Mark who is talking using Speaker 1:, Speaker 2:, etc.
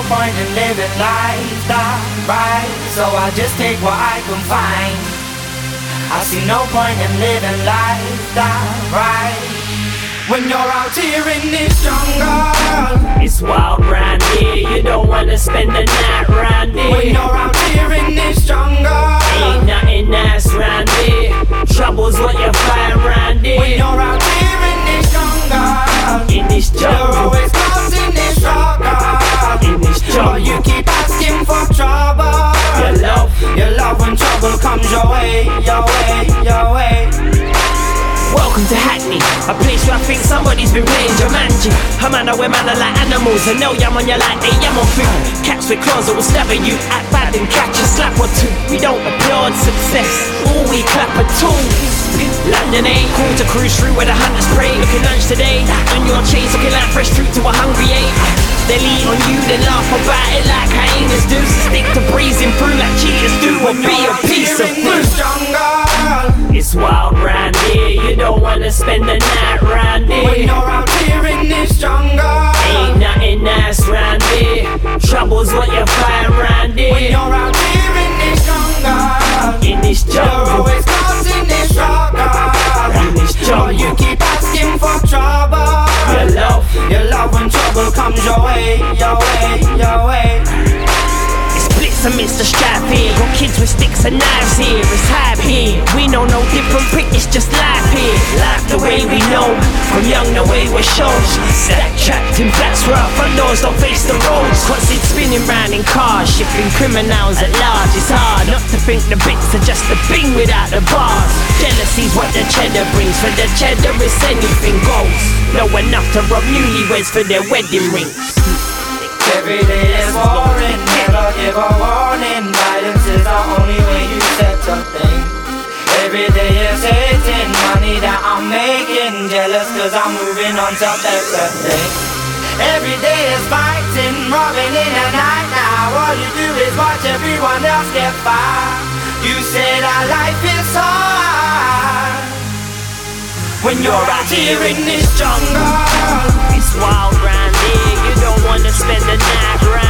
Speaker 1: point in living life that right, so I just take what I can find. I see no point in living life that right, when you're out here in this jungle.
Speaker 2: It's wild round here, you don't wanna spend the night round here.
Speaker 1: When you're out here in this jungle,
Speaker 2: ain't nothing nice round here. Trouble's what you find round here.
Speaker 1: when you're out here in this jungle,
Speaker 2: in this
Speaker 1: you're
Speaker 2: jungle,
Speaker 1: always causing this struggle.
Speaker 2: in this
Speaker 1: But you
Speaker 2: jungle.
Speaker 1: keep asking for trouble. Your love when trouble comes your way, your way, your way.
Speaker 2: Welcome to Hackney, a place where I think somebody's been playing Jumanji. A man where man are like animals, and no yam on you like they yam on food. Cats with claws that will stab at you, act bad and catch a slap or two. We don't applaud success, all we clap at tools. London ain't cool to cruise through where the hunters prey. Looking lunch today, on your chains looking like fresh fruit to a hungry ape. They'll eat on you, then laugh about it like hyenas do. So stick to breezing through like cheaters do, or be a piece of fruit. It's wild round here, you don't wanna spend the night round here.
Speaker 1: When you're out here in this jungle,
Speaker 2: ain't nothing nice round here. Trouble's what you find round
Speaker 1: when
Speaker 2: here.
Speaker 1: you're out here in this jungle,
Speaker 2: In this
Speaker 1: you're
Speaker 2: jungle,
Speaker 1: always causing this struggle.
Speaker 2: in this
Speaker 1: But you
Speaker 2: jungle.
Speaker 1: keep asking for trouble. Your love when trouble comes your way, your way, your way.
Speaker 2: It's blitz amidst the strife here. Got kids with sticks and knives here. It's hype here. We know no different prick, it's just life here. Life the way we know. From young the way we're shown. Stack trapped in flats where our front doors don't face the roads. Constant spinning round in cars, shipping criminals at large. It's hard not to think the bits are just a thing without the bars. Jealousy's what the cheddar brings. For the cheddar it's anything goes. Know enough to rob newlyweds for their wedding rings.
Speaker 1: Every day is boring, never give a warning. Violence is the only way you set something. Every day is hating, money that I'm making. Jealous cause I'm moving on top, that's the thing. Every day is fighting, robbing in the night now. All you do is watch everyone else get by. You say that life is hard when you're out here in this jungle.
Speaker 2: It's wild round here, you don't wanna spend the night round